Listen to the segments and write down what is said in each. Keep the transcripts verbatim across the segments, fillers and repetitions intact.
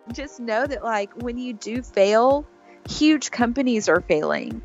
just know that like when you do fail, huge companies are failing.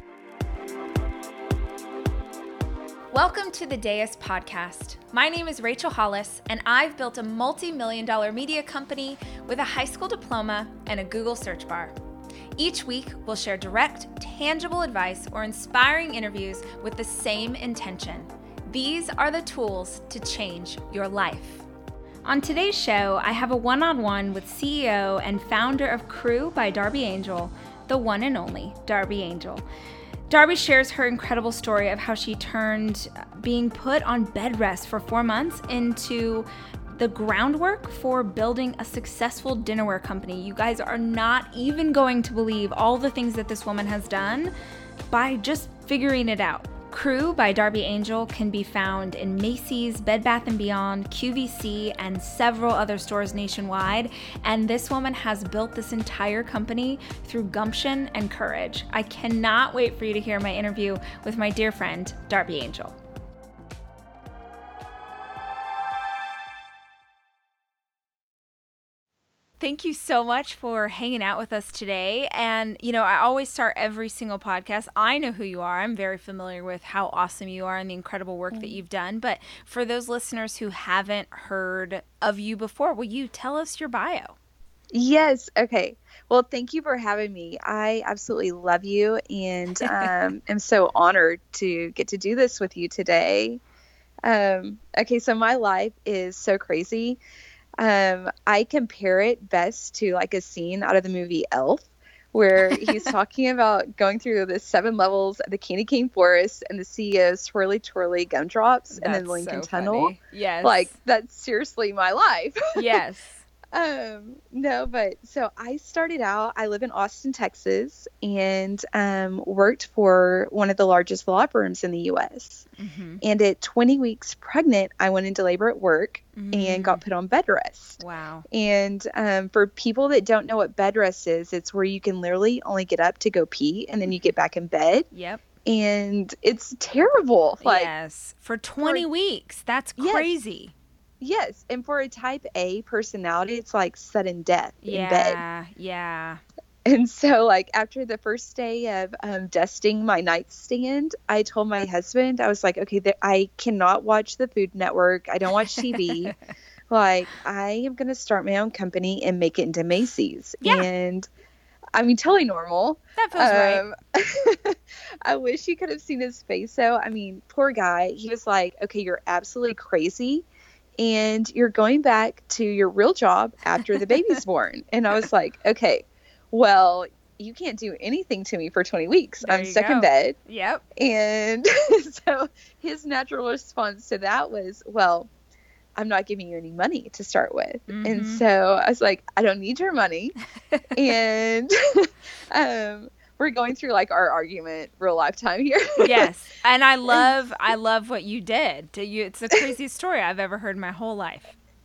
Welcome to the Deus Podcast. My name is Rachel Hollis, and I've built a multi-million dollar media company with a high school diploma and a Google search bar. Each week, we'll share direct, tangible advice or inspiring interviews with the same intention. These are the tools to change your life. On today's show, I have a one-on-one with C E O and founder of Crew by Darby Angel, the one and only Darby Angel. Darby shares her incredible story of how she turned being put on bed rest for four months into the groundwork for building a successful dinnerware company. You guys are not even going to believe all the things that this woman has done by just figuring it out. Crew by Darby Angel can be found in Macy's, Bed Bath and Beyond, Q V C, and several other stores nationwide. And this woman has built this entire company through gumption and courage. I cannot wait for you to hear my interview with my dear friend, Darby Angel. Thank you so much for hanging out with us today. And, you know, I always start every single podcast. I know who you are. I'm very familiar with how awesome you are and the incredible work that you've done. But for those listeners who haven't heard of you before, will you tell us your bio? Yes. Okay. Well, thank you for having me. I absolutely love you and um, am so honored to get to do this with you today. Um, okay. So my life is so crazy. Um, I compare it best to like a scene out of the movie Elf, where he's talking about going through the seven levels of the candy cane forest and the C E O's twirly twirly gumdrops and then the Lincoln so Tunnel. Funny. Yes. Like that's seriously my life. Yes. Um, no, but so I started out, I live in Austin, Texas, and um, worked for one of the largest law firms in the U S Mm-hmm. And at twenty weeks pregnant, I went into labor at work mm-hmm. and got put on bed rest. Wow. And um, for people that don't know what bed rest is, it's where you can literally only get up to go pee and then you get back in bed. Yep. And it's terrible. Like, yes. For twenty for, weeks. That's crazy. Yes. Yes, and for a type A personality, it's like sudden death yeah, in bed. Yeah, yeah. And so, like, after the first day of um, dusting my nightstand, I told my husband, I was like, okay, th- I cannot watch the Food Network. I don't watch T V. Like, I am going to start my own company and make it into Macy's. Yeah. And, I mean, totally normal. That feels um, right. I wish you could have seen his face, though. I mean, poor guy. He was like, okay, you're absolutely crazy. And you're going back to your real job after the baby's born. And I was like, okay, well, you can't do anything to me for twenty weeks. There I'm stuck go. in bed. Yep. And so his natural response to that was, well, I'm not giving you any money to start with. Mm-hmm. And so I was like, I don't need your money. and um we're going through like our argument real lifetime here. Yes. And I love, I love what you did to you. It's the craziest story I've ever heard in my whole life.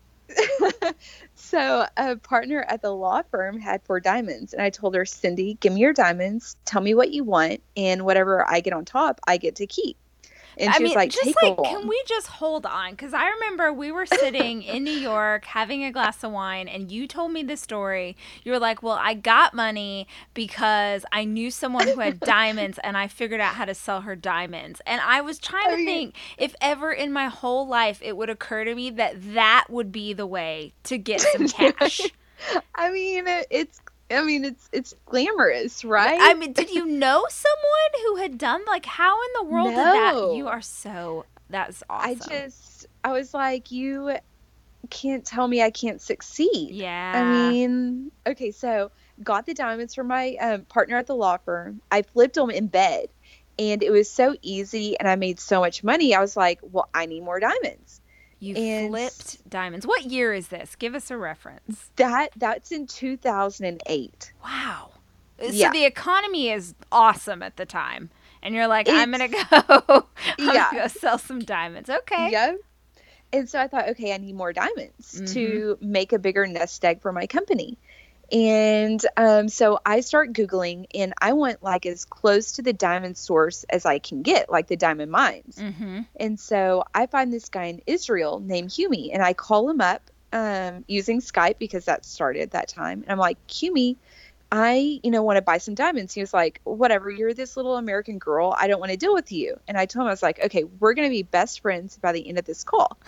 So a partner at the law firm had four diamonds and I told her, Cindy, give me your diamonds. Tell me what you want. And whatever I get on top, I get to keep. And I she mean, was like, just take like, on. Can we just hold on? Because I remember we were sitting in New York having a glass of wine and you told me the story. You were like, well, I got money because I knew someone who had diamonds and I figured out how to sell her diamonds. And I was trying to I mean, think if ever in my whole life it would occur to me that that would be the way to get some cash. I mean, it's I mean, it's it's glamorous, right? I mean, did you know someone who had done, like, how in the world no. did that? You are so, that's awesome. I just, I was like, you can't tell me I can't succeed. Yeah. I mean, okay, so got the diamonds from my um, partner at the law firm. I flipped them in bed, and it was so easy, and I made so much money. I was like, well, I need more diamonds. You and flipped diamonds. What year is this? Give us a reference. That That's in two thousand eight. Wow. Yeah. So the economy is awesome at the time. And you're like, it's, I'm going to go. I'm yeah. going to go sell some diamonds. Okay. Yep. And so I thought, okay, I need more diamonds mm-hmm. to make a bigger nest egg for my company. And um, so I start Googling, and I want like as close to the diamond source as I can get, like the diamond mines. Mm-hmm. And so I find this guy in Israel named Humi, and I call him up um, using Skype because that started at that time. And I'm like, Cumi, I, you know, want to buy some diamonds. He was like, whatever, you're this little American girl. I don't want to deal with you. And I told him, I was like, okay, we're going to be best friends by the end of this call.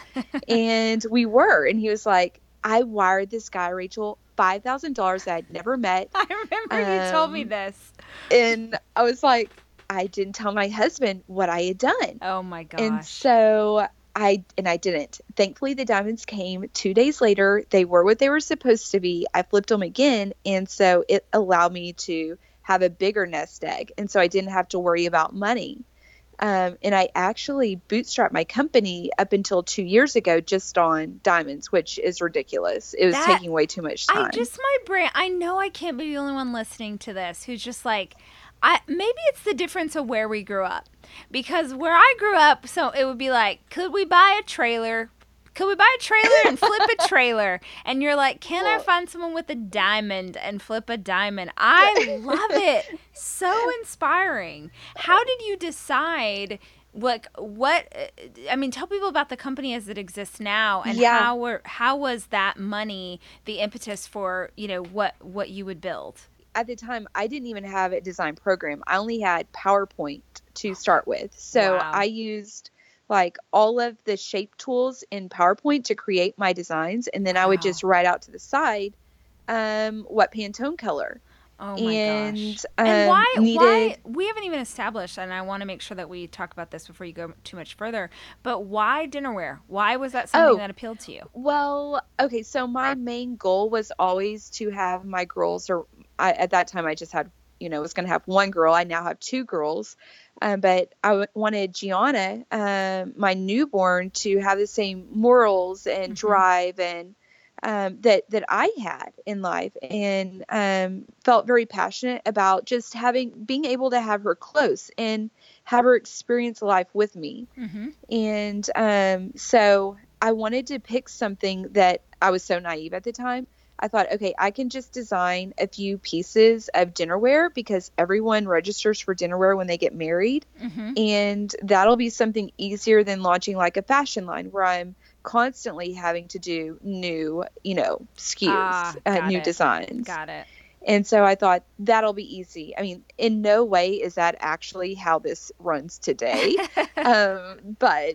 And we were. And he was like, I wired this guy, Rachel, five thousand dollars that I'd never met. I remember um, you told me this. And I was like, I didn't tell my husband what I had done. Oh my gosh. And so I, and I didn't. Thankfully, the diamonds came two days later. They were what they were supposed to be. I flipped them again. And so it allowed me to have a bigger nest egg. And so I didn't have to worry about money. Um, and I actually bootstrapped my company up until two years ago just on diamonds, which is ridiculous. It was that, taking way too much time. I just, my brain, I know I can't be the only one listening to this who's just like, I maybe it's the difference of where we grew up. Because where I grew up, so it would be like, could we buy a trailer? Could we buy a trailer and flip a trailer? And you're like, can well, I find someone with a diamond and flip a diamond? I love it. So inspiring. How did you decide, like, what, I mean, tell people about the company as it exists now, and yeah. how were, how was that money the impetus for, you know, what, what you would build? At the time, I didn't even have a design program. I only had PowerPoint to start with. So wow. I used like all of the shape tools in PowerPoint to create my designs. And then wow. I would just write out to the side um, what Pantone color. Oh my and, gosh. Um, and why, needed... why, we haven't even established, and I want to make sure that we talk about this before you go too much further, but why dinnerware? Why was that something oh, that appealed to you? Well, okay, so my main goal was always to have my girls, or I, at that time I just had, you know, was going to have one girl. I now have two girls. Um, but I w- wanted Gianna, um, my newborn, to have the same morals and mm-hmm. drive and um, that that I had in life, and um, felt very passionate about just having being able to have her close and have her experience life with me. Mm-hmm. And um, so I wanted to pick something that I was so naive at the time. I thought, okay, I can just design a few pieces of dinnerware because everyone registers for dinnerware when they get married. Mm-hmm. And that'll be something easier than launching like a fashion line where I'm constantly having to do new, you know, S K Us, ah, uh, new it. designs. Got it. And so I thought that'll be easy. I mean, in no way is that actually how this runs today. um, but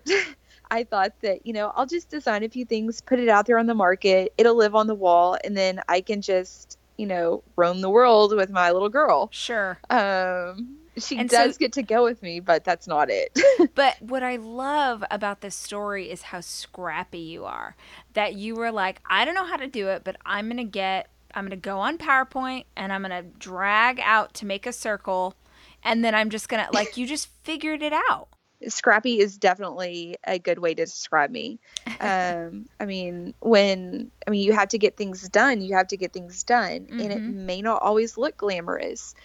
I thought that, you know, I'll just design a few things, put it out there on the market. It'll live on the wall. And then I can just, you know, roam the world with my little girl. Sure. Um, she and does so, get to go with me, but that's not it. But what I love about this story is how scrappy you are. That you were like, I don't know how to do it, but I'm going to get, I'm going to go on PowerPoint and I'm going to drag out to make a circle. And then I'm just going to, like, you just figured it out. Scrappy is definitely a good way to describe me. Um, I mean, when, I mean, you have to get things done, you have to get things done. Mm-hmm. And it may not always look glamorous.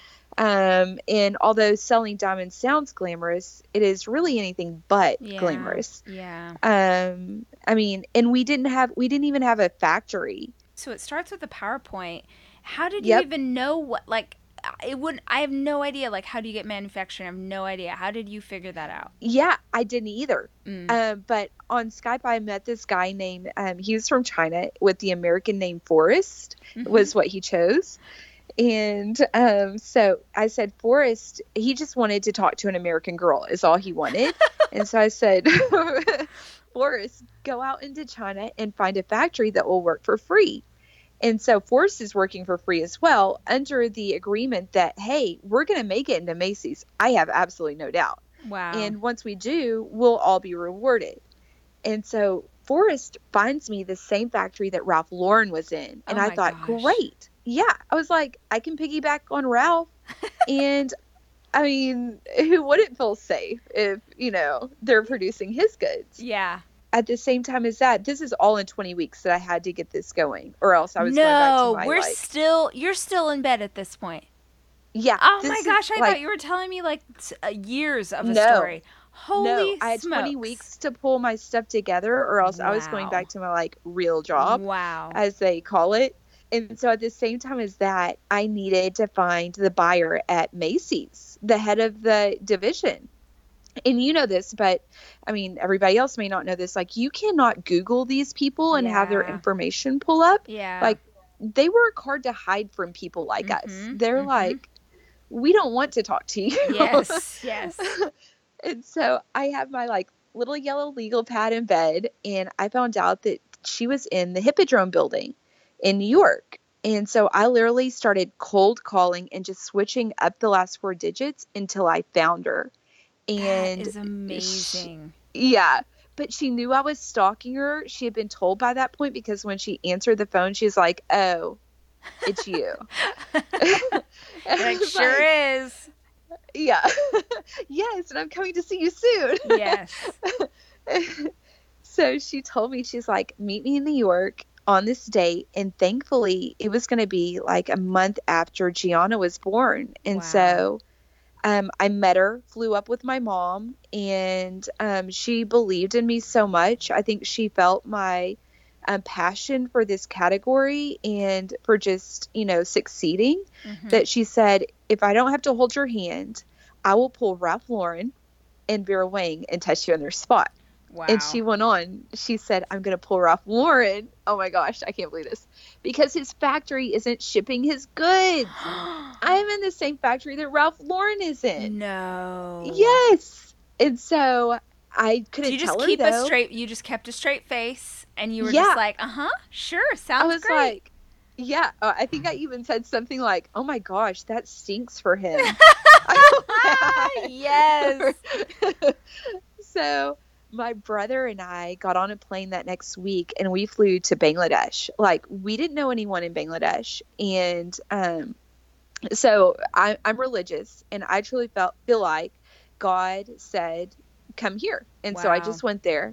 Um, and although selling diamonds sounds glamorous, it is really anything but yeah, glamorous. Yeah. Um, I mean, and we didn't have, we didn't even have a factory. So it starts with a PowerPoint. How did Yep. you even know what, like, it wouldn't, I have no idea, like, how do you get manufacturing? I have no idea. How did you figure that out? Yeah, I didn't either. Mm. Uh, but on Skype, I met this guy named, um, he was from China with the American name Forrest, mm-hmm. was what he chose. And um, so I said, Forrest, he just wanted to talk to an American girl is all he wanted. And so I said, Forrest, go out into China and find a factory that will work for free. And so Forrest is working for free as well under the agreement that, hey, we're going to make it into Macy's. I have absolutely no doubt. Wow. And once we do, we'll all be rewarded. And so Forrest finds me the same factory that Ralph Lauren was in. And oh I thought, gosh. great. Yeah. I was like, I can piggyback on Ralph. And I mean, who wouldn't feel safe if, you know, they're producing his goods? Yeah. At the same time as that, this is all in twenty weeks that I had to get this going, or else I was no, going back to my we're like, still, you're still in bed at this point. Yeah. Oh my gosh, I like, thought you were telling me like t- uh, years of a no, story. Holy no, I had smokes. twenty weeks to pull my stuff together, or else wow. I was going back to my like real job, wow, as they call it. And so at the same time as that, I needed to find the buyer at Macy's, the head of the division. and you know this, but I mean, everybody else may not know this. Like, you cannot Google these people and have their Yeah. information pull up. Yeah. Like, they work hard to hide from people like us. Mhm. They're Mhm. like, we don't want to talk to you. Yes. Yes. And so I have my like little yellow legal pad in bed, and I found out that she was in the Hippodrome building in New York. And so I literally started cold calling and just switching up the last four digits until I found her. And That is amazing. She, yeah, but she knew I was stalking her. She had been told by that point, because when she answered the phone, she's like, "Oh, it's you." It sure like, is. Yeah. Yes, and I'm coming to see you soon. Yes. So she told me, she's like, meet me in New York on this date. And thankfully, it was going to be like a month after Gianna was born. And Wow. so um, I met her, flew up with my mom, and um, she believed in me so much. I think she felt my um, passion for this category and for just, you know, succeeding, Mhm. that she said, if I don't have to hold your hand, I will pull Ralph Lauren and Vera Wang and touch you on their spot. Wow. And she went on, she said, I'm going to pull Ralph Lauren. Oh my gosh, I can't believe this. Because his factory isn't shipping his goods. I'm in the same factory that Ralph Lauren is in. No. Yes. And so I couldn't So you just tell her, keep though. a straight, you just kept a straight face, and you were Yeah. just like, uh-huh, sure, sounds I was great. like, yeah, uh, I think I even said something like, oh my gosh, that stinks for him. Yes. So my brother and I got on a plane that next week, and we flew to Bangladesh. Like, we didn't know anyone in Bangladesh. And um, so I, I'm religious, and I truly felt feel like God said, come here. And Wow. so I just went there.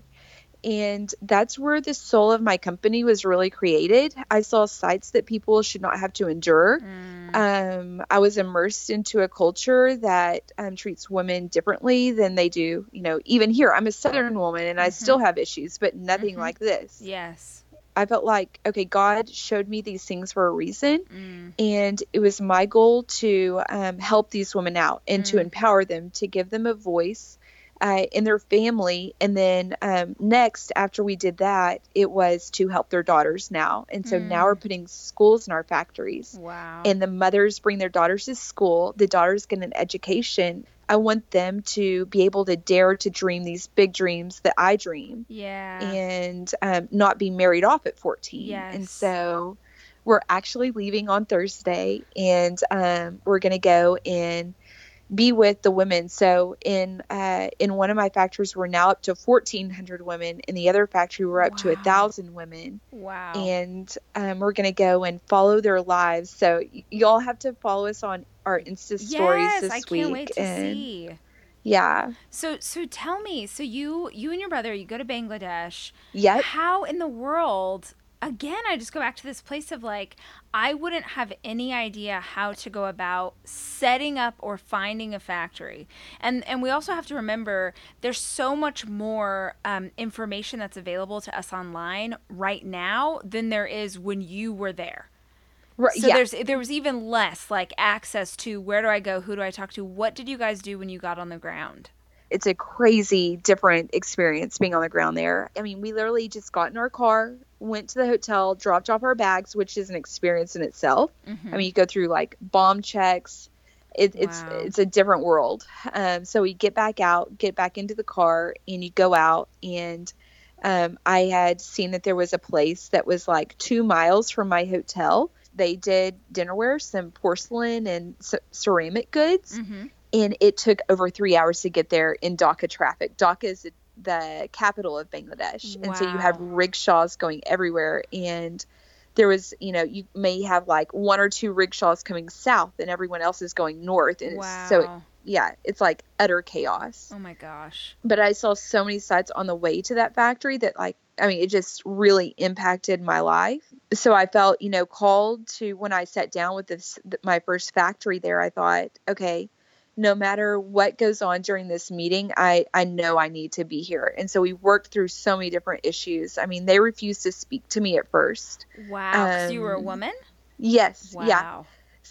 And that's where the soul of my company was really created. I saw sites that people should not have to endure. Mm. Um, I was immersed into a culture that um, treats women differently than they do. You know, even here, I'm a Southern woman, and I Mhm. still have issues, but nothing Mhm. like this. Yes. I felt like, okay, God showed me these things for a reason. Mm. And it was my goal to um, help these women out and Mm. to empower them, to give them a voice uh, in their family. And then um, next, after we did that, it was to help their daughters now. And so Mm. now we're putting schools in our factories. Wow. And the mothers bring their daughters to school. The daughters get an education. I want them to be able to dare to dream these big dreams that I dream. Yeah. And um, not be married off at fourteen. Yes. And so we're actually leaving on Thursday, and um, we're going to go and be with the women. So in uh, in one of my factories, we're now up to fourteen hundred women. In the other factory, we're up Wow. to a thousand women. Wow. And um, we're going to go and follow their lives. So y- y'all have to follow us on our Insta stories Yes, this I can't week. wait to and see. yeah, So so tell me, so you you and your brother, you go to Bangladesh. yep. How in the world, again, I just go back to this place of like, I wouldn't have any idea how to go about setting up or finding a factory. And and we also have to remember there's so much more um, information that's available to us online right now than there is when you were there. Right, So yeah. there's there was even less like access to where do I go, who do I talk to, what did you guys do when you got on the ground? It's a crazy different experience being on the ground there. I mean, we literally just got in our car, went to the hotel, dropped off our bags, which is an experience in itself. Mm-hmm. I mean, you go through like bomb checks. It, it's Wow. it's a different world. Um, so we get back out, get back into the car, and you go out. And um, I had seen that there was a place that was like two miles from my hotel. They did dinnerware, some porcelain and c- ceramic goods. Mm-hmm. And it took over three hours to get there in Dhaka traffic. Dhaka is the capital of Bangladesh. Wow. And so you have rickshaws going everywhere. And there was, you know, you may have like one or two rickshaws coming south and everyone else is going north. And Wow. it's, so, it, yeah, it's like utter chaos. Oh my gosh. But I saw so many sites on the way to that factory that like, I mean, it just really impacted my life. So I felt, you know, called to, when I sat down with this, my first factory there, I thought, okay, no matter what goes on during this meeting, I, I know I need to be here. And so we worked through so many different issues. I mean, they refused to speak to me at first. Wow. Because Um, you were a woman? Yes. Wow. Yeah.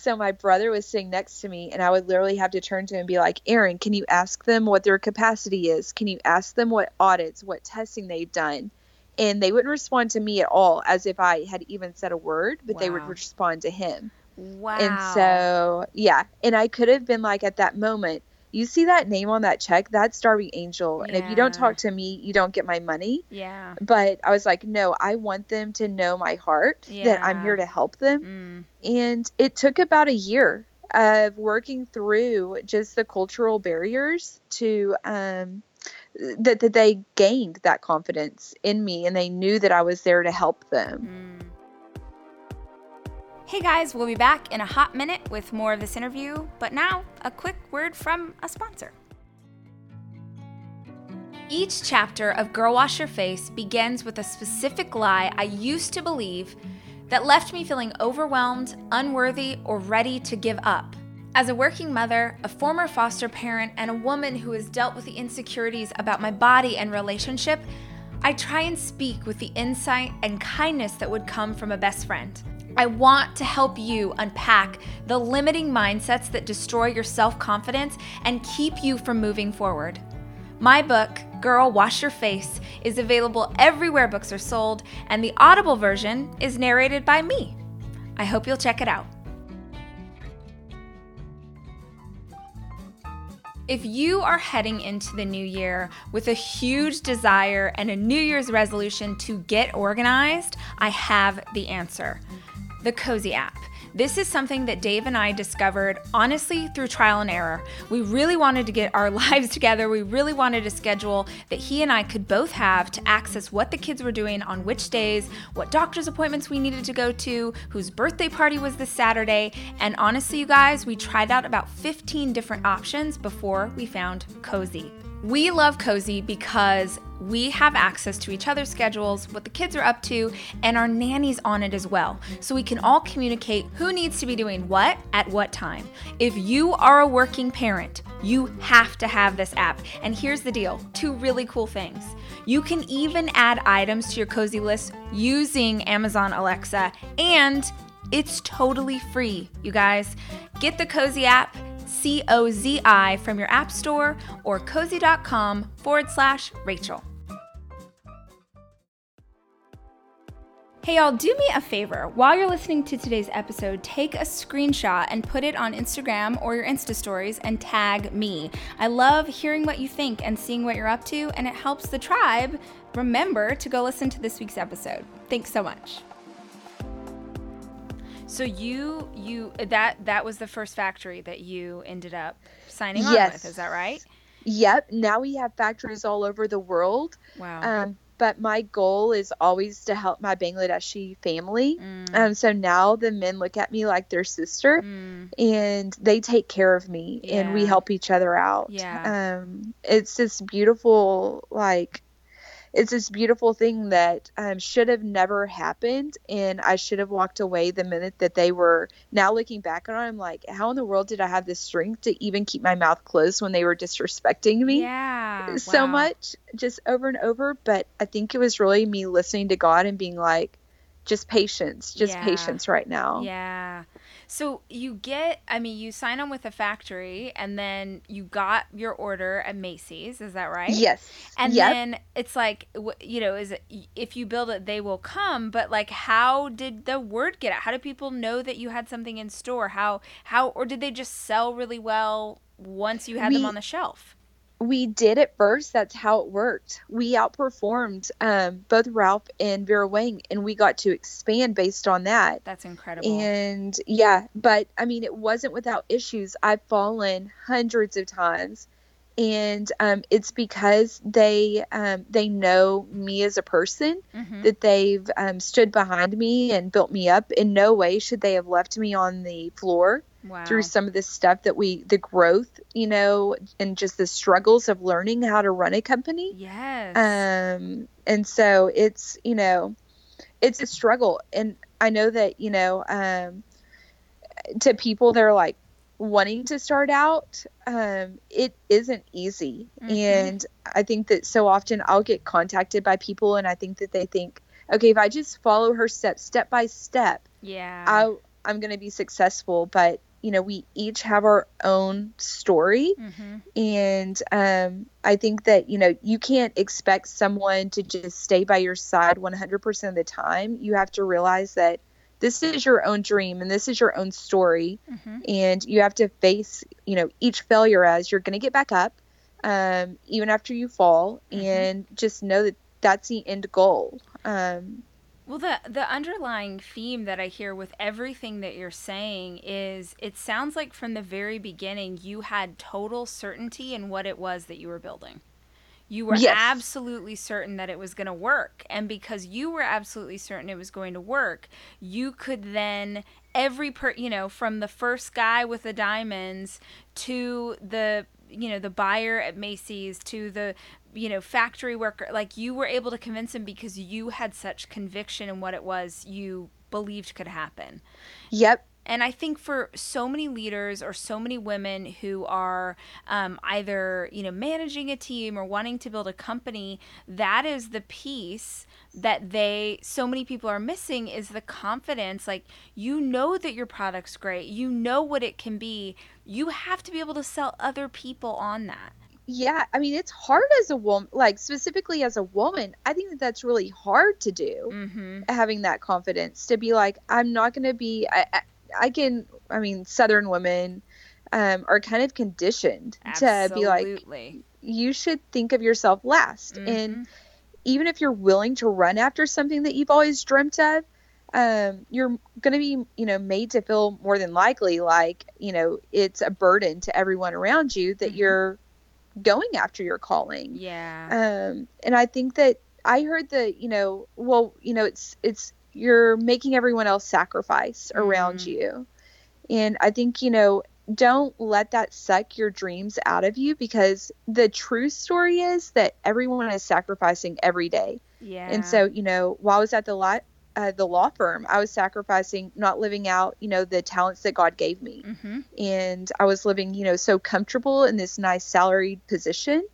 so my brother was sitting next to me, and I would literally have to turn to him and be like, Aaron, can you ask them what their capacity is? Can you ask them what audits, what testing they've done? And they wouldn't respond to me at all as if I had even said a word, but wow. they would respond to him. Wow. And so, yeah. And I could have been like, at that moment, you see that name on that check? That's Darby Angel. Yeah. And if you don't talk to me, you don't get my money. Yeah. But I was like, no, I want them to know my heart, yeah. that I'm here to help them. Mm. And it took about a year of working through just the cultural barriers to, um, that, that they gained that confidence in me, and they knew that I was there to help them. Mm. Hey guys, we'll be back in a hot minute with more of this interview, but now a quick word from a sponsor. Each chapter of Girl Wash Your Face begins with a specific lie I used to believe that left me feeling overwhelmed, unworthy, or ready to give up. As a working mother, a former foster parent, and a woman who has dealt with the insecurities about my body and relationship, I try and speak with the insight and kindness that would come from a best friend. I want to help you unpack the limiting mindsets that destroy your self-confidence and keep you from moving forward. My book, Girl Wash Your Face, is available everywhere books are sold, and the Audible version is narrated by me. I hope you'll check it out. If you are heading into the new year with a huge desire and a New Year's resolution to get organized, I have the answer. The Cozy app. This is something that Dave and I discovered, honestly, through trial and error. We really wanted to get our lives together. We really wanted a schedule that he and I could both have to access what the kids were doing on which days, what doctor's appointments we needed to go to, whose birthday party was this Saturday. And honestly, you guys, we tried out about fifteen different options before we found Cozy. We love Cozy because we have access to each other's schedules, what the kids are up to, and our nanny's on it as well. So we can all communicate who needs to be doing what at what time. If you are a working parent, you have to have this app. And here's the deal, two really cool things. You can even add items to your Cozy list using Amazon Alexa, and it's totally free, you guys. Get the Cozy app, C O Z I, from your app store or cozy.com forward slash Rachel. Hey y'all, do me a favor. While you're listening to today's episode, take a screenshot and put it on Instagram or your Insta stories and tag me. I love hearing what you think and seeing what you're up to, and it helps the tribe remember to go listen to this week's episode. Thanks so much. So you, you that that was the first factory that you ended up signing yes. on with, is that right? Yep. Now we have factories all over the world. Wow. Um, but my goal is always to help my Bangladeshi family. Mm. Um, so now the men look at me like their sister, mm. and they take care of me, yeah. and we help each other out. Yeah. Um, it's this beautiful, like, it's this beautiful thing that um, should have never happened, and I should have walked away the minute that they were. Now looking back on it, I'm like, how in the world did I have the strength to even keep my mouth closed when they were disrespecting me yeah, so wow. much, just over and over? But I think it was really me listening to God and being like, just patience, just yeah. patience right now. Yeah. So you get, I mean, you sign on with a factory, and then you got your order at Macy's. Is that right? Yes. And yep. then it's like, you know, is it, if you build it, they will come. But like, how did the word get out? How did people know that you had something in store? How, how, or did they just sell really well once you had we, them on the shelf? We did at first. That's how it worked. We outperformed um, both Ralph and Vera Wang, and we got to expand based on that. That's incredible. And yeah, but I mean, it wasn't without issues. I've fallen hundreds of times, and um, it's because they um, they know me as a person, mm-hmm. that they've um, stood behind me and built me up. In no way should they have left me on the floor. Wow. Through some of this stuff that we, the growth, you know, and just the struggles of learning how to run a company. Yes. Um, and so it's, you know, it's a struggle. And I know that, you know, um, to people that are like wanting to start out, um, it isn't easy. Mm-hmm. And I think that so often I'll get contacted by people, and I think that they think, okay, if I just follow her steps step by step, yeah, I I'm going to be successful, but you know, we each have our own story. Mm-hmm. And um, I think that, you know, you can't expect someone to just stay by your side one hundred percent of the time. You have to realize that this is your own dream and this is your own story. Mm-hmm. And you have to face, you know, each failure as you're going to get back up, um, even after you fall, mm-hmm. and just know that that's the end goal. Um, Well, the the underlying theme that I hear with everything that you're saying is it sounds like from the very beginning you had total certainty in what it was that you were building. You were yes. absolutely certain that it was going to work. And because you were absolutely certain it was going to work, you could then every per, you know, from the first guy with the diamonds to the, you know, the buyer at Macy's to the, you know, factory worker, like you were able to convince him because you had such conviction in what it was you believed could happen. Yep. And I think for so many leaders or so many women who are um, either, you know, managing a team or wanting to build a company, that is the piece that they, so many people are missing is the confidence. Like, you know that your product's great. You know what it can be. You have to be able to sell other people on that. Yeah, I mean, it's hard as a woman, like specifically as a woman. I think that that's really hard to do, mm-hmm. having that confidence to be like, I'm not going to be, I, I, I can, I mean, Southern women um, are kind of conditioned Absolutely. to be like, you should think of yourself last. Mm-hmm. And even if you're willing to run after something that you've always dreamt of, um, you're going to be, you know, made to feel more than likely like, you know, it's a burden to everyone around you that mm-hmm. you're going after your calling. Yeah. Um, and I think that I heard that, you know, well, you know, it's, it's, you're making everyone else sacrifice around mm. you. And I think, you know, don't let that suck your dreams out of you, because the true story is that everyone is sacrificing every day. Yeah. And so, you know, while I was at the law, uh, the law firm, I was sacrificing not living out, you know, the talents that God gave me. Mm-hmm. And I was living, you know, so comfortable in this nice salaried position.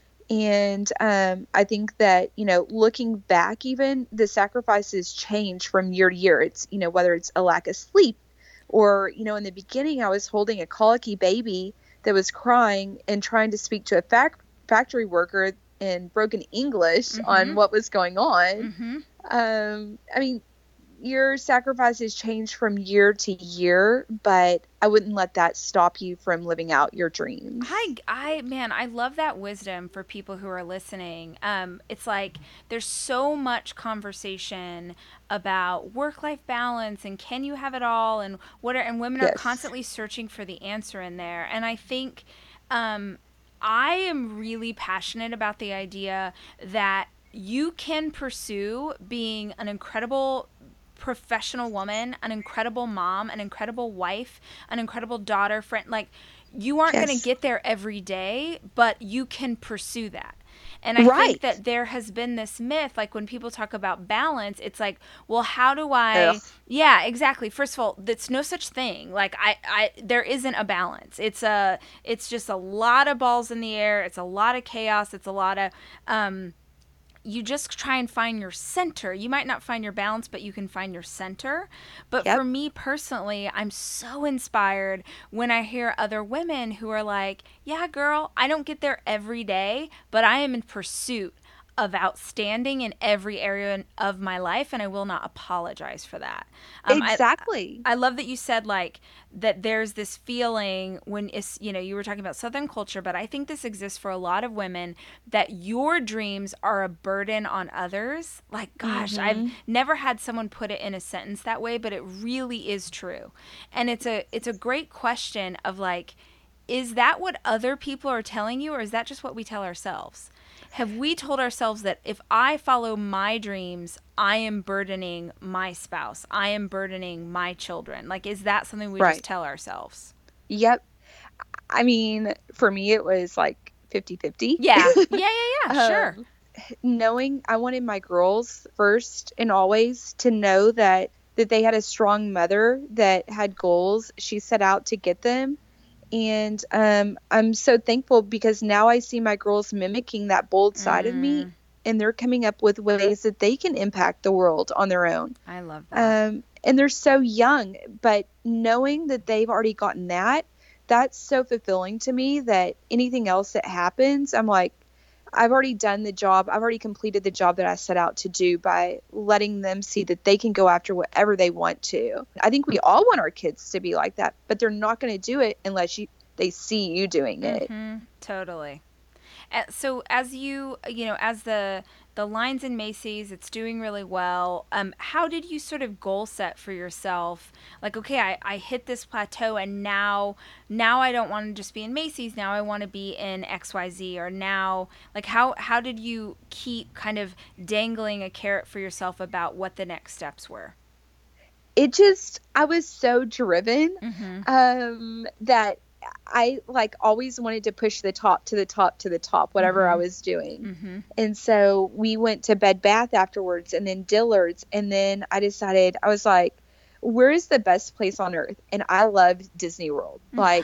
And um, I think that, you know, looking back, even the sacrifices change from year to year. It's, you know, whether it's a lack of sleep or, you know, in the beginning, I was holding a colicky baby that was crying and trying to speak to a fac- factory worker in broken English mm-hmm. on what was going on. Mm-hmm. Um, I mean, your sacrifices change from year to year, but I wouldn't let that stop you from living out your dreams. I, I, man, I love that wisdom for people who are listening. Um, it's like there's so much conversation about work-life balance and can you have it all, and what are, and women yes. are constantly searching for the answer in there. And I think, um, I am really passionate about the idea that you can pursue being an incredible professional woman, an incredible mom, an incredible wife, an incredible daughter, friend. Like, you aren't yes. going to get there every day, but you can pursue that. And I right. think that there has been this myth, like when people talk about balance, it's like, well, how do I, Ugh. yeah, exactly. First of all, there's no such thing. Like I, I, there isn't a balance. It's a, it's just a lot of balls in the air. It's a lot of chaos. It's a lot of, um, you just try and find your center. You might not find your balance, but you can find your center. But yep. for me personally, I'm so inspired when I hear other women who are like, yeah, girl, I don't get there every day, but I am in pursuit of outstanding in every area of my life, and I will not apologize for that. Um, exactly. I, I love that you said like that there's this feeling when it's, you know, you were talking about Southern culture, but I think this exists for a lot of women, that your dreams are a burden on others. Like, gosh, mm-hmm. I've never had someone put it in a sentence that way, but it really is true. And it's a it's a great question of like, is that what other people are telling you, or is that just what we tell ourselves? Have we told ourselves that if I follow my dreams, I am burdening my spouse, I am burdening my children? Like, is that something we right. just tell ourselves? Yep. I mean, for me, it was like fifty-fifty. Yeah. Yeah, yeah, yeah. um, sure. Knowing I wanted my girls first and always to know that, that they had a strong mother that had goals. She set out to get them. And um, I'm so thankful because now I see my girls mimicking that bold side mm. of me. and they're coming up with ways that they can impact the world on their own. I love that. Um, and they're so young, but knowing that they've already gotten that, that's so fulfilling to me that anything else that happens, I'm like, I've already done the job. I've already completed the job that I set out to do by letting them see that they can go after whatever they want to. I think we all want our kids to be like that, but they're not going to do it unless you they see you doing it. Mm-hmm. Totally. Uh, So as you, you know, as the the lines in Macy's, it's doing really well. Um, how did you sort of goal set for yourself? Like, okay, I, I hit this plateau, and now now I don't want to just be in Macy's. Now I want to be in X Y Z. Or now, like, how how did you keep kind of dangling a carrot for yourself about what the next steps were? It just, I was so driven Mm-hmm. um, that I like always wanted to push the top to the top to the top, whatever Mm-hmm. I was doing. Mm-hmm. And so we went to Bed Bath afterwards and then Dillard's. And then I decided, I was like, where is the best place on earth? And I loved Disney World. Like,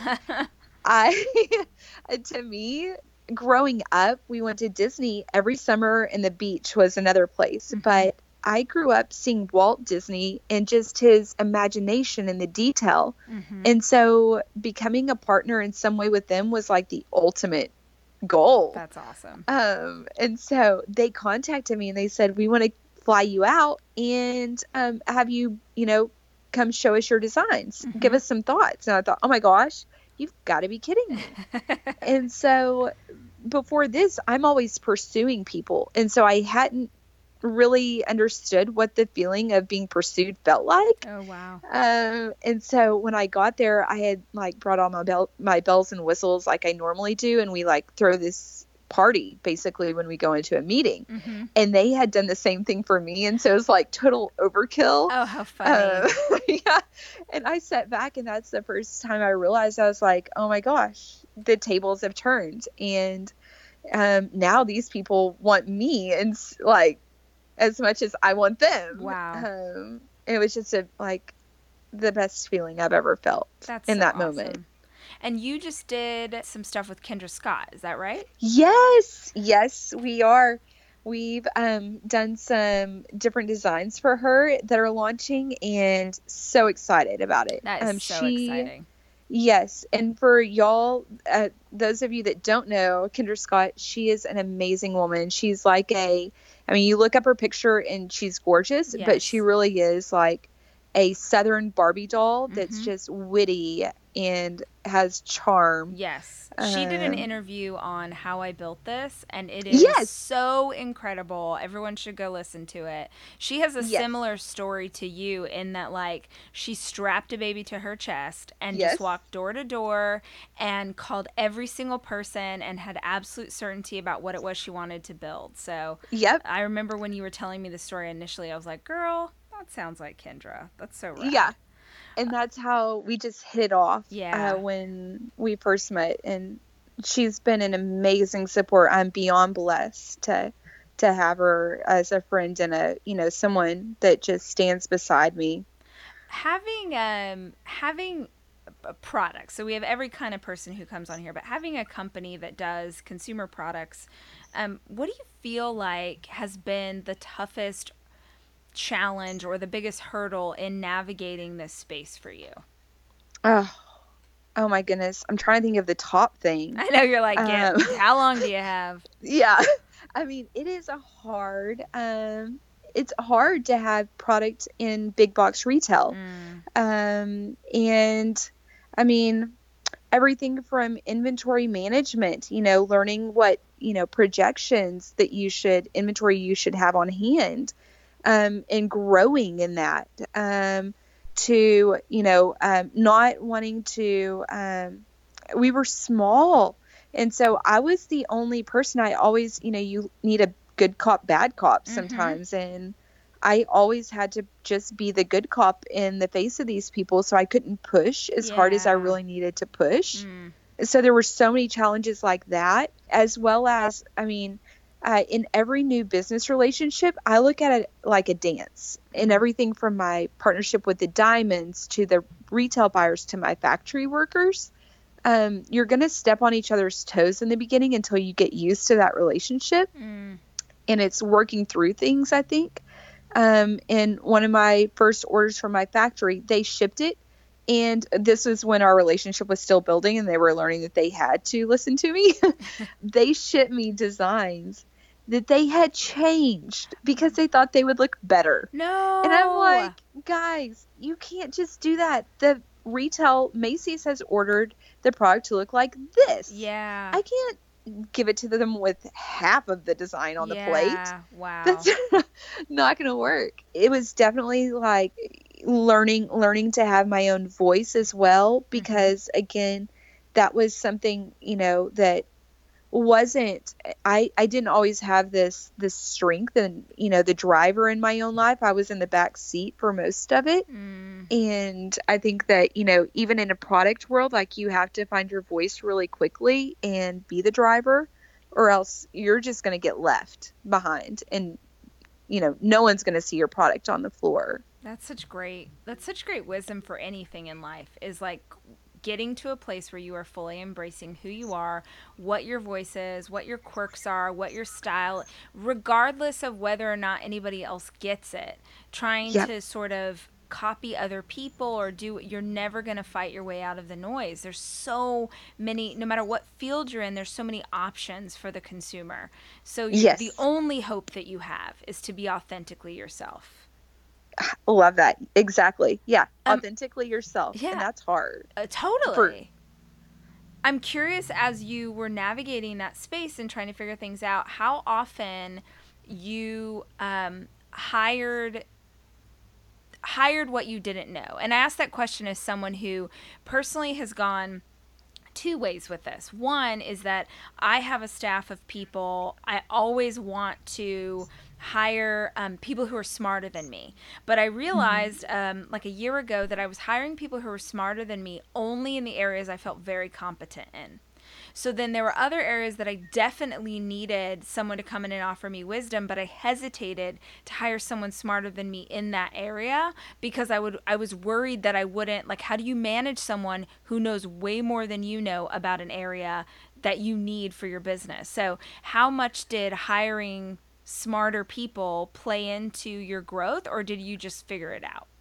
I, to me, growing up, we went to Disney every summer, and the beach was another place. Mm-hmm. But I grew up seeing Walt Disney and just his imagination and the detail. Mm-hmm. And so becoming a partner in some way with them was like the ultimate goal. That's awesome. Um, and so they contacted me and they said, we want to fly you out and um, have you, you know, come show us your designs, Mm-hmm. give us some thoughts. And I thought, oh my gosh, you've got to be kidding me. And so before this, I'm always pursuing people. And so I hadn't really understood what the feeling of being pursued felt like. Oh, wow. Um, and so when I got there, I had like brought all my bell, my bells and whistles like I normally do. And we like throw this party basically when we go into a meeting, Mm-hmm. and they had done the same thing for me. And so it was like total overkill. Oh, how funny. Um, yeah. And I sat back, and that's the first time I realized, I was like, oh my gosh, the tables have turned. And um, now these people want me, and like, as much as I want them. Wow. Um, it was just a, like the best feeling I've ever felt That's in so that awesome. moment. And you just did some stuff with Kendra Scott, is that right? Yes, yes, we are. We've um, done some different designs for her that are launching, and so excited about it. That is um, so she, exciting. Yes, and for y'all, uh, those of you that don't know Kendra Scott, she is an amazing woman. She's like a, I mean, you look up her picture and she's gorgeous, Yes. but she really is like a Southern Barbie doll that's Mhm. just witty and has charm. Yes. She did an Um, interview on How I Built This, and it is Yes. so incredible. Everyone should go listen to it. She has a Yes. similar story to you in that, like, she strapped a baby to her chest and Yes. just walked door to door and called every single person and had absolute certainty about what it was she wanted to build. So Yep. I remember when you were telling me the story initially, I was like, girl, that sounds like Kendra. That's so rad. Yeah. And that's how we just hit it off Yeah. uh, when we first met. And she's been an amazing support. I'm beyond blessed to to have her as a friend and a, you know, someone that just stands beside me. Having um having a product. So we have every kind of person who comes on here, but having a company that does consumer products, um, what do you feel like has been the toughest challenge or the biggest hurdle in navigating this space for you? Oh, oh my goodness. I'm trying to think of the top thing. I know you're like, yeah, Um, how long do you have? Yeah. I mean, it is a hard, um, it's hard to have product in big box retail. Mm, Um, and I mean, everything from inventory management, you know, learning what, you know, projections that you should, inventory you should have on hand, um, and growing in that, um, to, you know, um, not wanting to, um, we were small. And so I was the only person. I always, you know, you need a good cop, bad cop Mhm. sometimes. And I always had to just be the good cop in the face of these people. So I couldn't push as hard as I Yeah. really needed to push. mm, So there were so many challenges like that, as well as, I mean, uh, in every new business relationship, I look at it like a dance. And everything from my partnership with the Diamonds to the retail buyers to my factory workers, um, you're going to step on each other's toes in the beginning until you get used to that relationship. mm. and it's working through things, I think. Um, and one of my first orders from my factory, they shipped it. And this was when our relationship was still building and they were learning that they had to listen to me. They shipped me designs that they had changed because they thought they would look better. No. And I'm like, guys, you can't just do that. The retail, Macy's has ordered the product to look like this. Yeah. I can't give it to them with half of the design on yeah. the plate. Wow. That's not going to work. It was definitely like learning, learning to have my own voice as well, because mm-hmm. again, that was something, you know, that wasn't, I, I didn't always have this, this strength and, you know, the driver in my own life. I was in the back seat for most of it. Mm. And I think that, you know, even in a product world, like you have to find your voice really quickly and be the driver, or else you're just going to get left behind and, you know, no one's going to see your product on the floor. That's such great, that's such great wisdom for anything in life, is like getting to a place where you are fully embracing who you are, what your voice is, what your quirks are, what your style, regardless of whether or not anybody else gets it. Trying yep. to sort of copy other people or do, you're never going to fight your way out of the noise. There's so many, no matter what field you're in, there's so many options for the consumer. So you, yes. the only hope that you have is to be authentically yourself. Love that. Exactly. Yeah. Um, authentically yourself. Yeah. And that's hard. Uh, totally. For- I'm curious, as you were navigating that space and trying to figure things out, how often you um, hired hired what you didn't know. And I asked that question as someone who personally has gone two ways with this. One is that I have a staff of people. I always want to hire um, people who are smarter than me. But I realized mm-hmm. um, like a year ago that I was hiring people who were smarter than me only in the areas I felt very competent in. So then there were other areas that I definitely needed someone to come in and offer me wisdom, but I hesitated to hire someone smarter than me in that area because I would I was worried that I wouldn't, like, how do you manage someone who knows way more than you know about an area that you need for your business? So how much did hiring smarter people play into your growth, or did you just figure it out?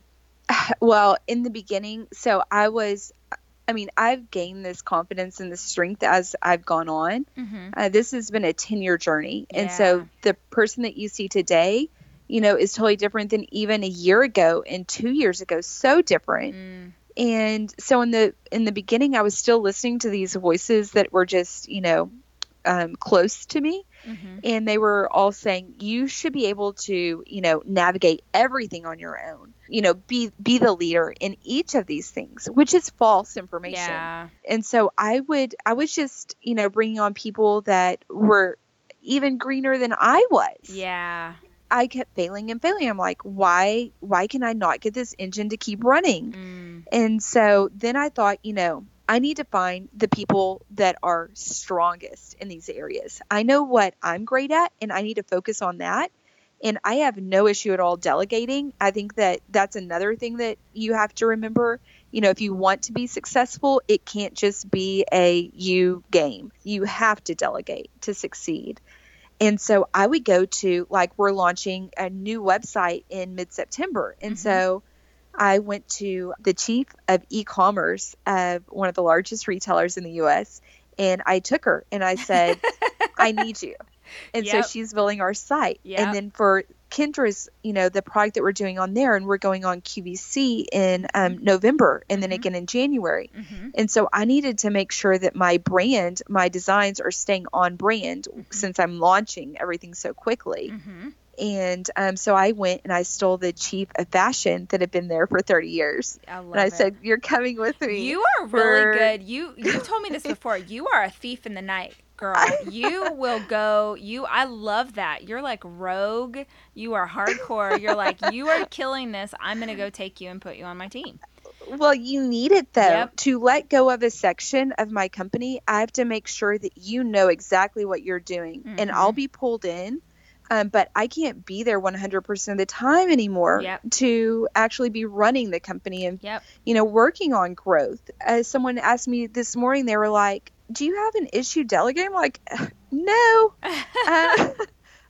Well, in the beginning, so I was I mean, I've gained this confidence and this strength as I've gone on. Mm-hmm. Uh, this has been a ten-year journey. Yeah. And so the person that you see today, you know, is totally different than even a year ago and two years ago. So different. Mm. And so in the in the beginning, I was still listening to these voices that were just, you know, um, close to me. Mm-hmm. And they were all saying, you should be able to, you know, navigate everything on your own, you know, be, be the leader in each of these things, which is false information. Yeah. And so I would, I was just, you know, bringing on people that were even greener than I was. Yeah. I kept failing and failing. I'm like, why, why can I not get this engine to keep running? Mm. And so then I thought, you know, I need to find the people that are strongest in these areas. I know what I'm great at, and I need to focus on that. And I have no issue at all delegating. I think that that's another thing that you have to remember. You know, if you want to be successful, it can't just be a you game. You have to delegate to succeed. And so I would go to, like, we're launching a new website in mid-September. And mm-hmm. so I went to the chief of e-commerce of one of the largest retailers in the U S, and I took her and I said, I need you. And yep. so she's building our site. Yep. And then for Kendra's, you know, the product that we're doing on there, and we're going on Q V C in um, November and mm-hmm. then again in January. Mm-hmm. And so I needed to make sure that my brand, my designs are staying on brand mm-hmm. since I'm launching everything so quickly. Mm-hmm. And um, so I went and I stole the chief of fashion that had been there for thirty years. I love and I it. said, you're coming with me. You are for... really good. You you told me this before. You are a thief in the night, girl. You will go. You. I love that. You're like rogue. You are hardcore. You're like, you are killing this. I'm going to go take you and put you on my team. Well, you need it, though. Yep. To let go of a section of my company, I have to make sure that you know exactly what you're doing. Mm-hmm. And I'll be pulled in. Um, but I can't be there one hundred percent of the time anymore yep. to actually be running the company and, yep. you know, working on growth. As someone asked me this morning, they were like, do you have an issue delegating? I'm like, no. uh,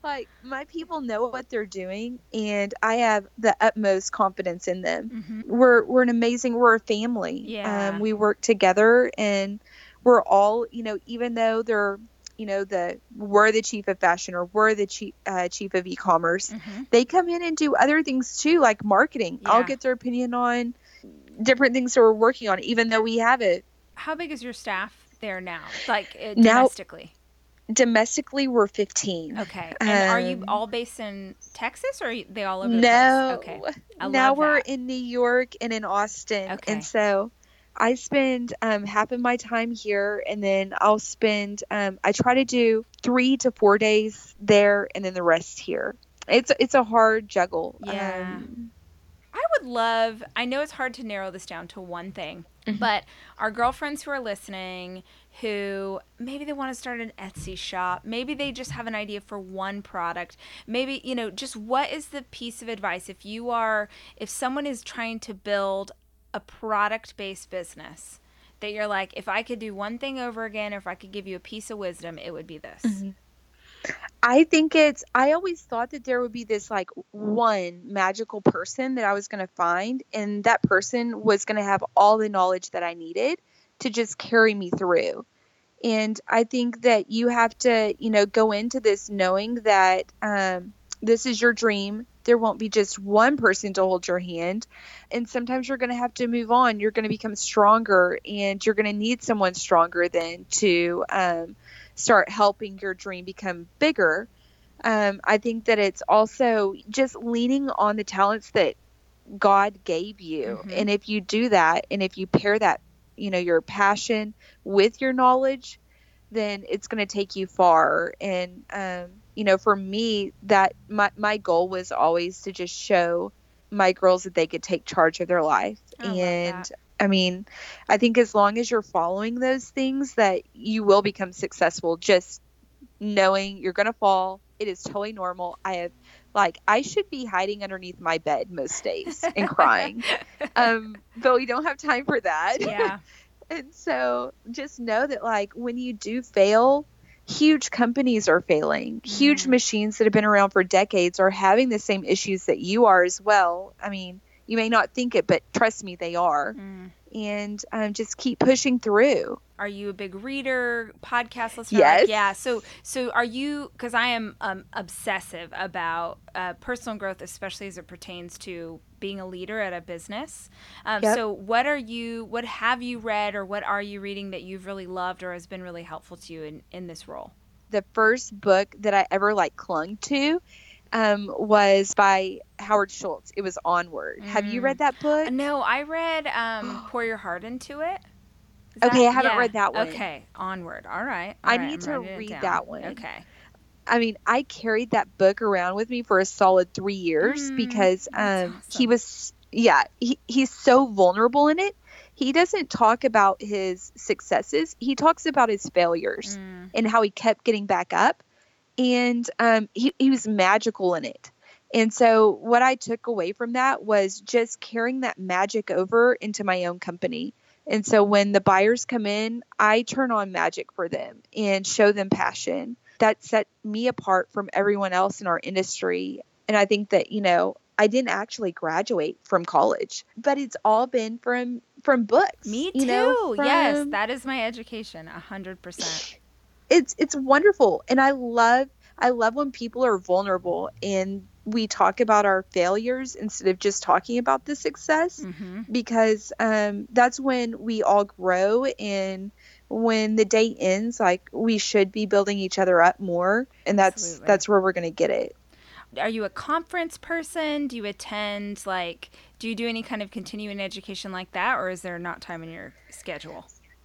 Like, my people know what they're doing, and I have the utmost confidence in them. Mm-hmm. We're we're an amazing, we're a family. Yeah. Um, we work together, and we're all, you know, even though they're, you know, the we're the chief of fashion or we're the chief uh, chief of e-commerce, Mm-hmm. they come in and do other things too, like marketing. Yeah. I'll get their opinion on different things that we're working on, even though we have it. How big is your staff there now, like uh, Now, domestically? domestically, we're fifteen. Okay. And are you Um, all based in Texas, or are they all over the No, place? Okay. I now love we're that. in New York and in Austin. Okay. And so I spend um, half of my time here, and then I'll spend, um, I try to do three to four days there and then the rest here. It's, it's a hard juggle. Yeah. Um, I would love, I know it's hard to narrow this down to one thing, Mhm. but our girlfriends who are listening, who maybe they want to start an Etsy shop, maybe they just have an idea for one product, maybe, you know, just what is the piece of advice if you are, if someone is trying to build a product-based business that you're like, if I could do one thing over again, or if I could give you a piece of wisdom, it would be this. Mhm. I think it's, I always thought that there would be this like one magical person that I was going to find, and that person was going to have all the knowledge that I needed to just carry me through. And I think that you have to, you know, go into this knowing that um, this is your dream. There won't be just one person to hold your hand. And sometimes you're going to have to move on. You're going to become stronger, and you're going to need someone stronger than to um, start helping your dream become bigger. Um, I think that it's also just leaning on the talents that God gave you. Mm-hmm. And if you do that, and if you pair that, you know, your passion with your knowledge, then it's going to take you far. And, um, you know, for me, that my, my goal was always to just show my girls that they could take charge of their life. I love And that. I mean, I think as long as you're following those things, that you will become successful. Just knowing you're going to fall. It is totally normal. I have, like, I should be hiding underneath my bed most days and crying. Um, but we don't have time for that. Yeah. And so just know that, like, when you do fail, huge companies are failing. Huge Mm. machines that have been around for decades are having the same issues that you are as well. I mean, you may not think it, but trust me, they are. Mm. And um, just keep pushing through. Are you a big reader, podcast listener? Yes. Like, yeah. So, so are you? Because I am um, obsessive about uh, personal growth, especially as it pertains to being a leader at a business. Um, Yep. So, what are you? What have you read, or what are you reading that you've really loved, or has been really helpful to you in in this role? The first book that I ever like clung to um, was by Howard Schultz. It was Onward. Mm. Have you read that book? No, I read um, Pour Your Heart Into It. Is okay, that, I haven't yeah. read that one. Okay, Onward. All right. I All right, need I'm to read that one. Okay. I mean, I carried that book around with me for a solid three years Mm, because um, awesome. he was, yeah, he, he's so vulnerable in it. He doesn't talk about his successes. He talks about his failures Mm. and how he kept getting back up. And um, he, he was magical in it. And so what I took away from that was just carrying that magic over into my own company. And so when the buyers come in, I turn on magic for them and show them passion. That set me apart from everyone else in our industry. And I think that, you know, I didn't actually graduate from college, but it's all been from from books. Me too. You know, from, yes, that is my education, a hundred percent. It's it's wonderful, and I love I love when people are vulnerable and we talk about our failures instead of just talking about the success, Mm-hmm. because um, that's when we all grow, and when the day ends, like, we should be building each other up more, and that's Absolutely. that's where we're going to get it. Are you a conference person? Do you attend, like, do you do any kind of continuing education like that, or is there not time in your schedule?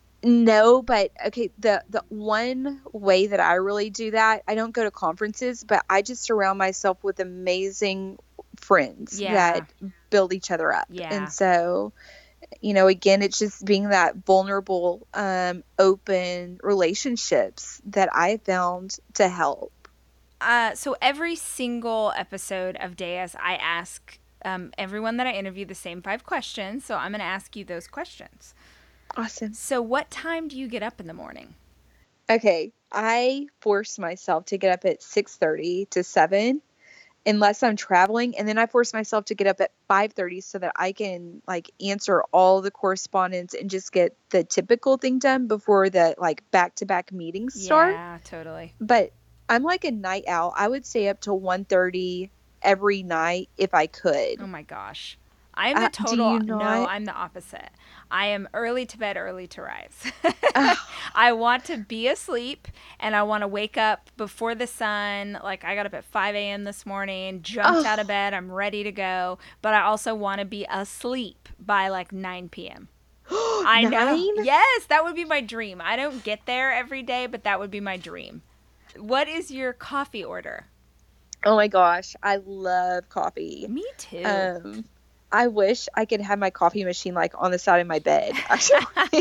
No, but okay, the the one way that I really do that, I don't go to conferences, but I just surround myself with amazing friends Yeah. that build each other up. Yeah. And so, you know, again, it's just being that vulnerable, um, open relationships that I found to help. Uh, so every single episode of Deus, I ask um, everyone that I interview the same five questions. So I'm going to ask you those questions. Awesome. So what time do you get up in the morning? Okay, I force myself to get up at six thirty to seven unless I'm traveling, and then I force myself to get up at five thirty so that I can like answer all the correspondence and just get the typical thing done before the like back-to-back meetings start. Yeah, totally. But I'm like a night owl. I would stay up till one thirty every night if I could. Oh my gosh. I'm the Uh, do total, you no, not? I'm the opposite. I am early to bed, early to rise. Ugh. I want to be asleep and I want to wake up before the sun. Like I got up at five a.m. this morning, jumped out of Oh, bed, I'm ready to go. But I also want to be asleep by like nine p.m. I know. nine? Yes, that would be my dream. I don't get there every day, but that would be my dream. What is your coffee order? Oh my gosh, I love coffee. Me too. Um, I wish I could have my coffee machine like on the side of my bed, actually.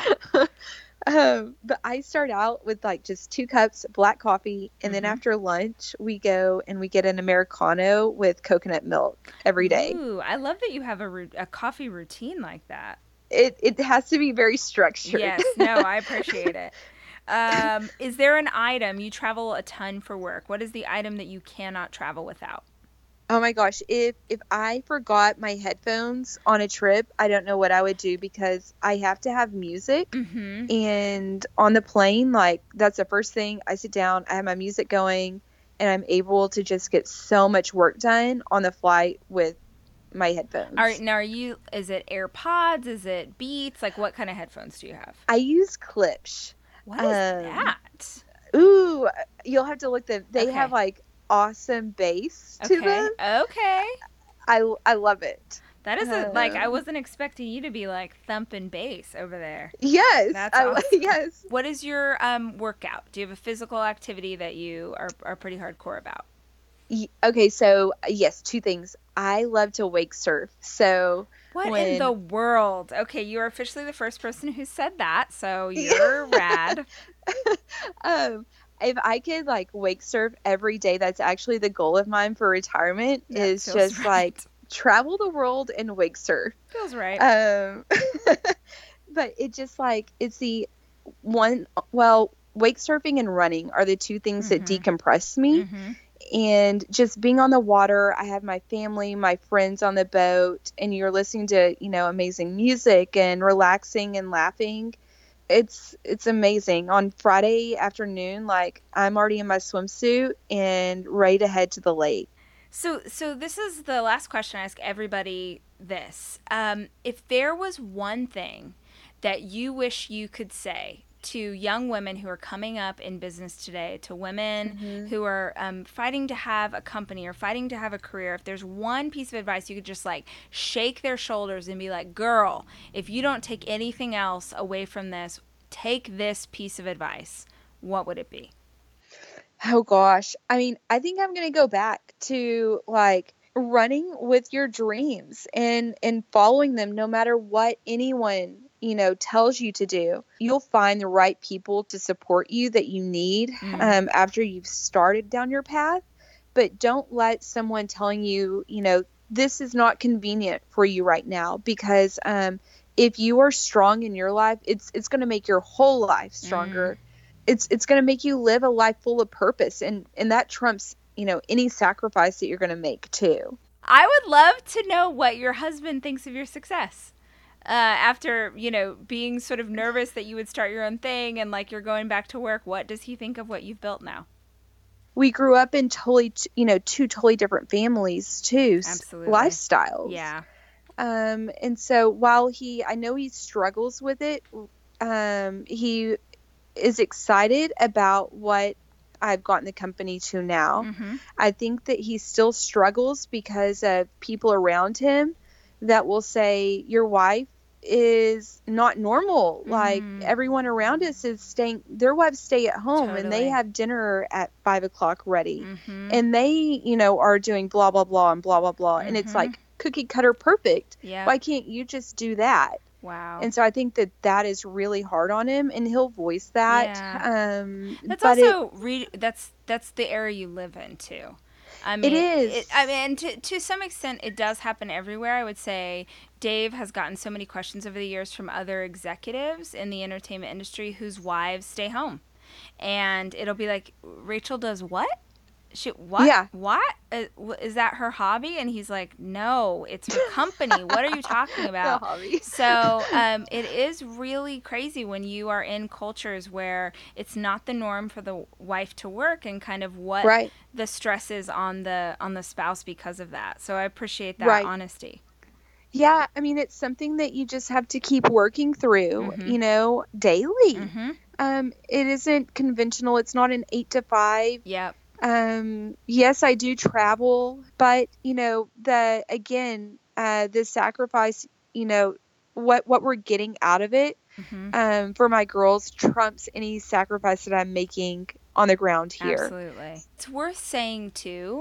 um, but I start out with like just two cups black coffee, and then Mhm. after lunch we go and we get an Americano with coconut milk every day. Ooh, I love that you have a, ru- a coffee routine like that. It it has to be very structured. Yes, no, I appreciate it. Um, is there an item you travel a ton for work? What is the item that you cannot travel without? Oh my gosh, if if I forgot my headphones on a trip, I don't know what I would do because I have to have music. Mm-hmm. And on the plane, like that's the first thing. I sit down, I have my music going, and I'm able to just get so much work done on the flight with my headphones. All right, now are you, is it AirPods? Is it Beats? Like what kind of headphones do you have? I use Klipsch. What is Um, that? Ooh, you'll have to look them. They Okay. have like awesome bass to Okay, them. okay. I I love it. That is a, like, I Um, wasn't expecting you to be like thumping bass over there. Yes, That's I, awesome. yes. What is your um, workout? Do you have a physical activity that you are, are pretty hardcore about? Y- Okay, so yes, two things. I love to wake surf. So What in when the world? Okay, you are officially the first person who said that, so you're rad. um if I could like wake surf every day, that's actually the goal of mine for retirement That is feels just right. like travel the world and wake surf. Feels right. Um but it just like it's the one well, wake surfing and running are the two things that Mhm. decompress me. Mm-hmm. And just being on the water, I have my family, my friends on the boat, and you're listening to, you know, amazing music and relaxing and laughing. It's it's amazing. On Friday afternoon, like I'm already in my swimsuit and ready to head to the lake. So, so this is the last question I ask everybody this. Um, if there was one thing that you wish you could say to young women who are coming up in business today, to women Mhm. who are um, fighting to have a company or fighting to have a career, if there's one piece of advice you could just like shake their shoulders and be like, girl, if you don't take anything else away from this, take this piece of advice, what would it be? Oh gosh. I mean, I think I'm going to go back to like running with your dreams and and following them no matter what anyone, you know, tells you to do. You'll find the right people to support you that you need Mm. um, after you've started down your path. But don't let someone telling you, you know, this is not convenient for you right now because um, if you are strong in your life, it's it's going to make your whole life stronger. It's it's going to make you live a life full of purpose, and and that trumps, you know, any sacrifice that you're going to make too. I would love to know what your husband thinks of your success. Uh, after, you know, being sort of nervous that you would start your own thing and like you're going back to work, what does he think of what you've built now? We grew up in totally, t- you know, two totally different families too, s- Absolutely. lifestyles. Yeah. Um, and so while he, I know he struggles with it, um, he is excited about what I've gotten the company to now. Mm-hmm. I think that he still struggles because of people around him that will say, your wife is not normal. Like Mhm. everyone around us is staying, their wives stay at home and they Totally. have dinner at five o'clock ready. Mm-hmm. And they, you know, are doing blah, blah, blah, and blah, blah, blah. And it's Mhm. like cookie cutter perfect. Yeah. Why can't you just do that? Wow. And so I think that that is really hard on him, and he'll voice that. Yeah. Um, That's but it, also re- that's that's the era you live in too. I mean, It is. I mean, to to some extent, it does happen everywhere. I would say Dave has gotten so many questions over the years from other executives in the entertainment industry whose wives stay home. and it'll be like, Rachel does what? She, what? Yeah. What? Uh, is that her hobby? And he's like, no, it's her company. What are you talking about? The hobby. So um, it is really crazy when you are in cultures where it's not the norm for the wife to work, and kind of what Right. the stress is on the on the spouse because of that. So I appreciate that Right. honesty. Yeah, I mean, it's something that you just have to keep working through, Mhm. you know, daily. Mm-hmm. Um, it isn't conventional. It's not an eight to five. Yep. Um, yes, I do travel, but you know, the again, uh, the sacrifice, you know, what what we're getting out of it, Mm-hmm. um, for my girls trumps any sacrifice that I'm making on the ground here. Absolutely. It's worth saying too,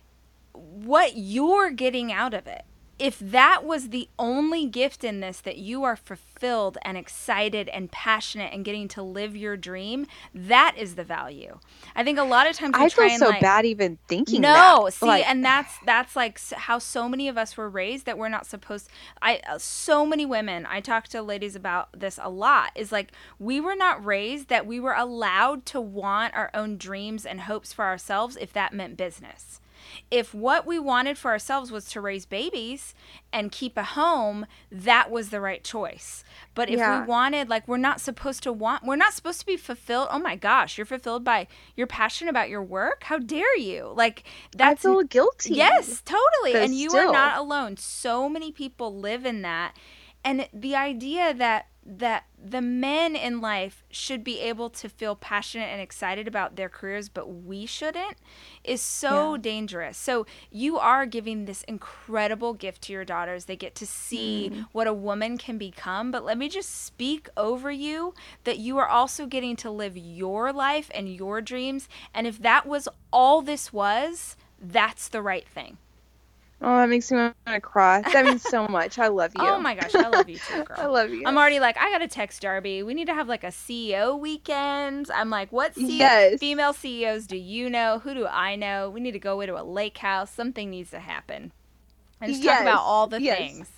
what you're getting out of it. If that was the only gift in this, that you are fulfilled and excited and passionate and getting to live your dream, that is the value. I think a lot of times we I try feel and so like, bad even thinking no, that. see, Like, and that's that's like s- how so many of us were raised, that we're not supposed. I uh, so many women. I talk to ladies about this a lot. Is like, we were not raised that we were allowed to want our own dreams and hopes for ourselves if that meant business. If what we wanted for ourselves was to raise babies and keep a home, that was the right choice. But if Yeah. we wanted, like, we're not supposed to want, we're not supposed to be fulfilled. Oh my gosh, you're fulfilled by, you're passionate about your work? How dare you? Like, that's. I feel guilty. Yes, totally. But And you still. are not alone. So many people live in that. And the idea that that the men in life should be able to feel passionate and excited about their careers, but we shouldn't, is so Yeah. dangerous. So you are giving this incredible gift to your daughters. They get to see Mm. what a woman can become. But let me just speak over you that you are also getting to live your life and your dreams. And if that was all this was, that's the right thing. Oh, that makes me want to cry. That means so much. I love you. Oh my gosh, I love you too, girl. I love you. I'm already like, I gotta text Darby. We need to have like a C E O weekend. I'm like, what C- Yes. female C E Os do you know? Who do I know? We need to go into a lake house. Something needs to happen. And just talk Yes. about all the Yes. things.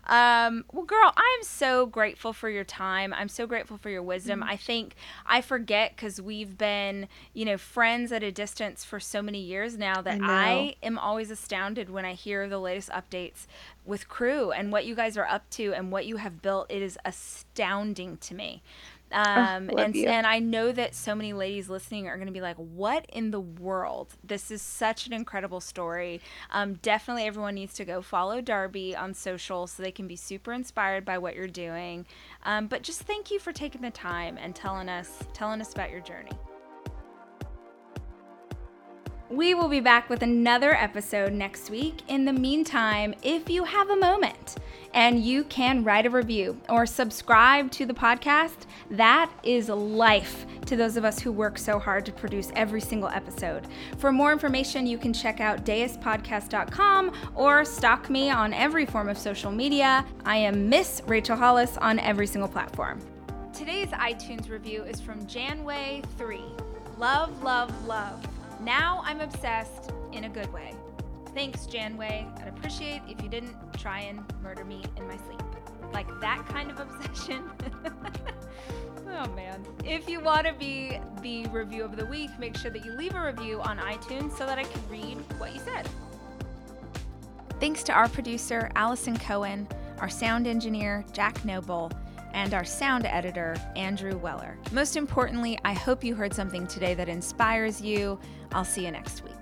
Um, well, girl, I'm so grateful for your time. I'm so grateful for your wisdom. Mm-hmm. I think I forget, because we've been, you know, friends at a distance for so many years now, that I, I am always astounded when I hear the latest updates with Crew and what you guys are up to and what you have built. It is astounding to me. Um, oh, and you. and I know that so many ladies listening are going to be like, what in the world? This is such an incredible story. Um, definitely everyone needs to go follow Darby on social so they can be super inspired by what you're doing. Um, but just thank you for taking the time and telling us, telling us about your journey. We will be back with another episode next week. In the meantime, if you have a moment and you can write a review or subscribe to the podcast, that is life to those of us who work so hard to produce every single episode. For more information, you can check out deus podcast dot com or stalk me on every form of social media. I am Miss Rachel Hollis on every single platform. Today's iTunes review is from Janway three. Love, love, love. Now I'm obsessed in a good way. Thanks, Janway. I'd appreciate if you didn't try and murder me in my sleep. Like that kind of obsession. Oh, man. If you want to be the review of the week, make sure that you leave a review on iTunes so that I can read what you said. Thanks to our producer, Allison Cohen, our sound engineer, Jack Noble, and our sound editor, Andrew Weller. Most importantly, I hope you heard something today that inspires you. I'll see you next week.